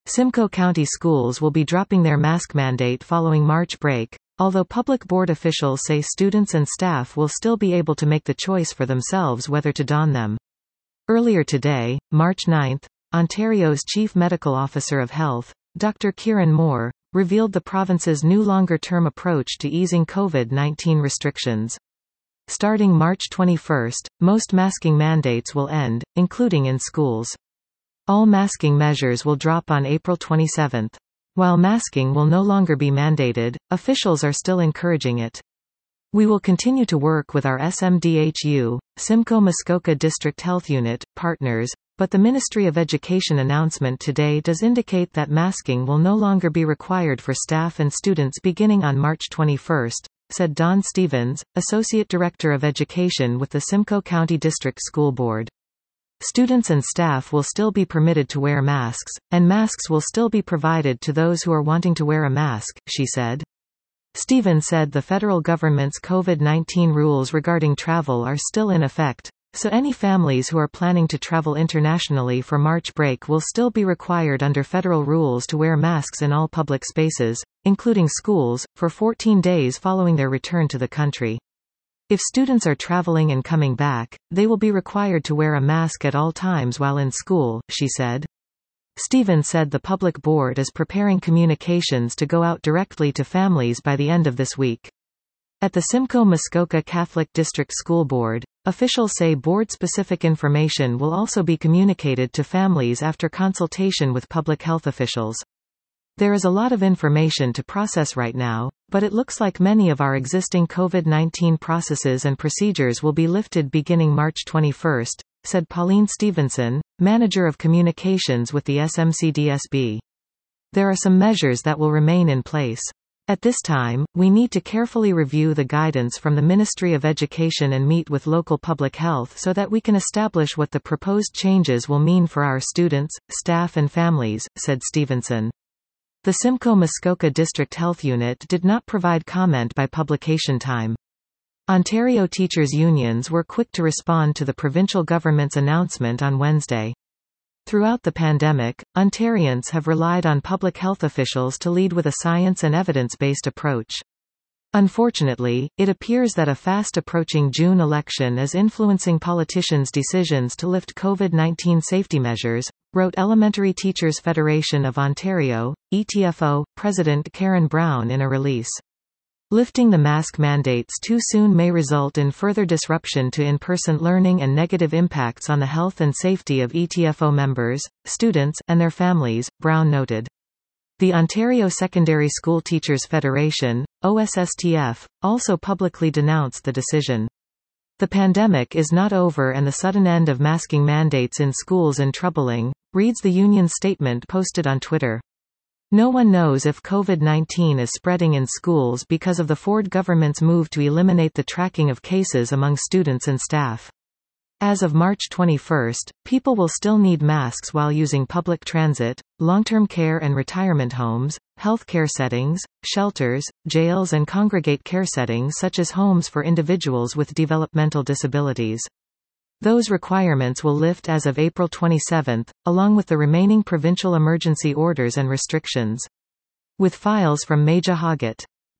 Simcoe County schools will be dropping their mask mandate following March break, although public board officials say students and staff will still be able to make the choice for themselves whether to don them. Earlier today, March 9, Ontario's Chief Medical Officer of Health, Dr. Kieran Moore, revealed the province's new longer-term approach to easing COVID-19 restrictions. Starting March 21, most masking mandates will end, including in schools. All masking measures will drop on April 27. While masking will no longer be mandated, officials are still encouraging it. We will continue to work with our SMDHU, Simcoe Muskoka District Health Unit, partners, but the Ministry of Education announcement today does indicate that masking will no longer be required for staff and students beginning on March 21, said Don Stevens, Associate Director of Education with the Simcoe County District School Board. Students and staff will still be permitted to wear masks, and masks will still be provided to those who are wanting to wear a mask, she said. Stevens said the federal government's COVID-19 rules regarding travel are still in effect, so any families who are planning to travel internationally for March break will still be required under federal rules to wear masks in all public spaces, including schools, for 14 days following their return to the country. If students are traveling and coming back, they will be required to wear a mask at all times while in school, she said. Stevens said the public board is preparing communications to go out directly to families by the end of this week. At the Simcoe Muskoka Catholic District School Board, officials say board-specific information will also be communicated to families after consultation with public health officials. There is a lot of information to process right now, but it looks like many of our existing COVID-19 processes and procedures will be lifted beginning March 21, said Pauline Stevenson, Manager of Communications with the SMCDSB. There are some measures that will remain in place. At this time, we need to carefully review the guidance from the Ministry of Education and meet with local public health so that we can establish what the proposed changes will mean for our students, staff and families, said Stevenson. The Simcoe Muskoka District Health Unit did not provide comment by publication time. Ontario teachers' unions were quick to respond to the provincial government's announcement on Wednesday. Throughout the pandemic, Ontarians have relied on public health officials to lead with a science and evidence-based approach. Unfortunately, it appears that a fast-approaching June election is influencing politicians' decisions to lift COVID-19 safety measures, wrote Elementary Teachers Federation of Ontario, ETFO, President Karen Brown in a release. Lifting the mask mandates too soon may result in further disruption to in-person learning and negative impacts on the health and safety of ETFO members, students, and their families, Brown noted. The Ontario Secondary School Teachers Federation, OSSTF, also publicly denounced the decision. The pandemic is not over and the sudden end of masking mandates in schools is troubling, reads the union's statement posted on Twitter. No one knows if COVID-19 is spreading in schools because of the Ford government's move to eliminate the tracking of cases among students and staff. As of March 21, people will still need masks while using public transit, long-term care and retirement homes, healthcare settings, shelters, jails and congregate care settings such as homes for individuals with developmental disabilities. Those requirements will lift as of April 27, along with the remaining provincial emergency orders and restrictions. With files from Majah Hoggett.